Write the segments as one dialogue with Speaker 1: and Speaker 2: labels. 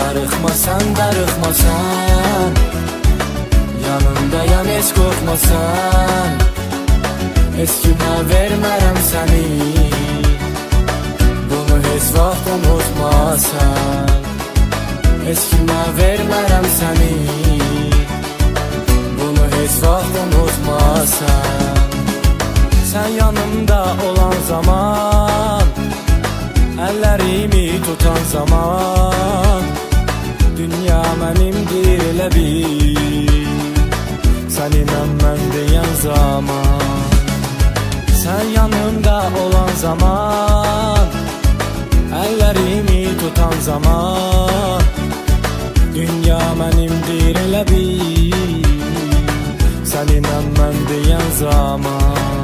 Speaker 1: Darıxmasan, darıxmasan, yanındayam, heç qorxmasan. Heç kimə vermərəm səni, bunu heç vaxt unutmasan. Heç kimə vermərəm səni, bunu heç vaxt unutmasan. Sən yanımda olan zaman, əllərimi tutan zaman, dünya mənimdir elə bil, səninlə mən deyən zaman. Sən yanımda olan zaman, əllərimi tutan zaman, dünya mənimdir elə bil, səninlə mən deyən zaman.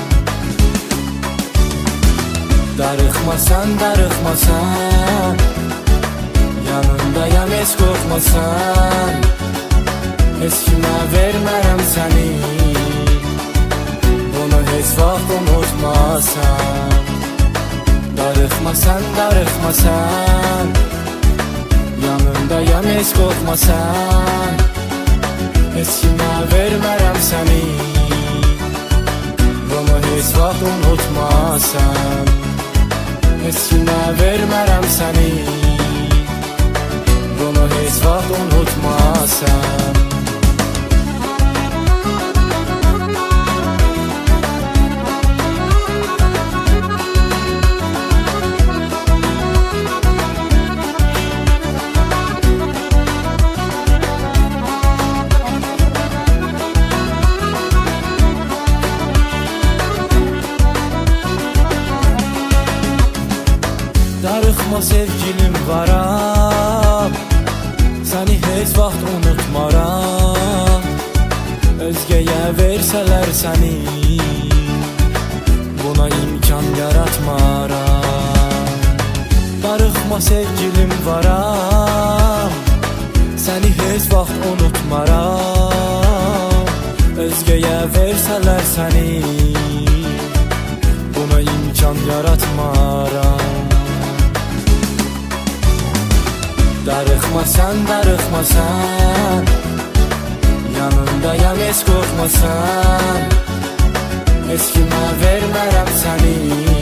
Speaker 1: Darıxmasan, darıxmasan, yanındayam, heç qorxmasan. Heç kimə vermərəm səni, bunu heç vaxt unutmasan. Darıxmasan, darıxmasan, yanındayam, heç qorxmasan. Heç kimə vermərəm səni, bunu heç vaxt unutmasan. Heç kimə vermərəm səni, bunu heç vaxt unutmasan. Darıxma sevgilim varam, səni heç vaxt unutmaram. Özgəyə versələr səni, buna imkan yaratmaram. Darıxma sevgilim varam, səni heç vaxt unutmaram. Özgəyə versələr səni, buna imkan yaratmaram. Darıxmasan, darıxmasan, yanındayam, heç qorxmasan. Heç kimə vermərəm səni,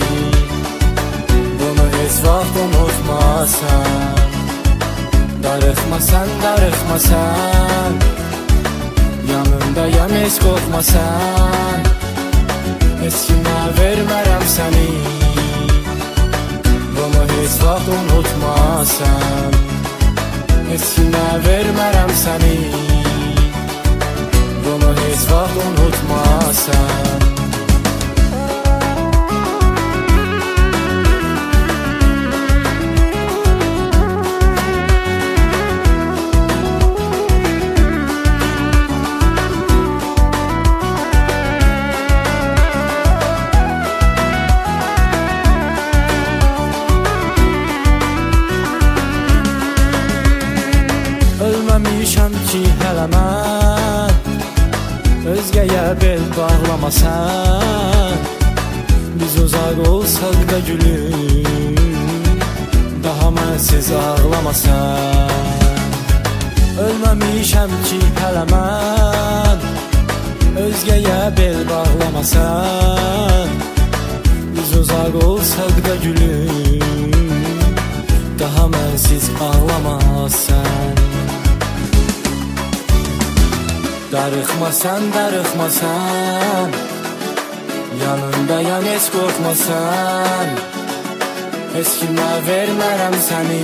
Speaker 1: bunu heç vaxt unutmasan. Darıxmasan, darıxmasan, yanındayam, heç qorxmasan. Heç kimə vermərəm səni, bunu heç vaxt unutmasan. Heç kimə vermərəm səni, bunu heç vaxt unutmasan. Ölməmişəm ki hələ mən, özgəyə bel bağlamasan. Biz uzaq olsaq da gülüm, daha mənsiz ağlamasan. Ölməmişəm ki hələ mən, özgəyə bel bağlamasan. Biz uzaq olsaq da gülüm, daha mənsiz ağlamasan. Darıxmasan, darıxmasan, yanındayam, heç qorxmasan. Heç kimə vermərəm səni,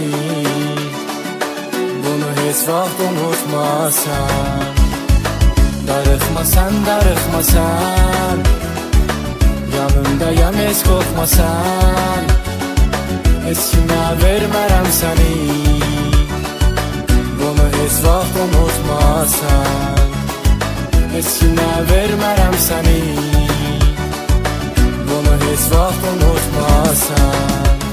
Speaker 1: bunu heç vaxt unutmasan. Darıxmasan, darıxmasan, yanındayam, heç qorxmasan. Heç kimə vermərəm səni, bunu heç vaxt unutmasan. Heç kimə vermərəm səni, bunu heç vaxt unutmasan.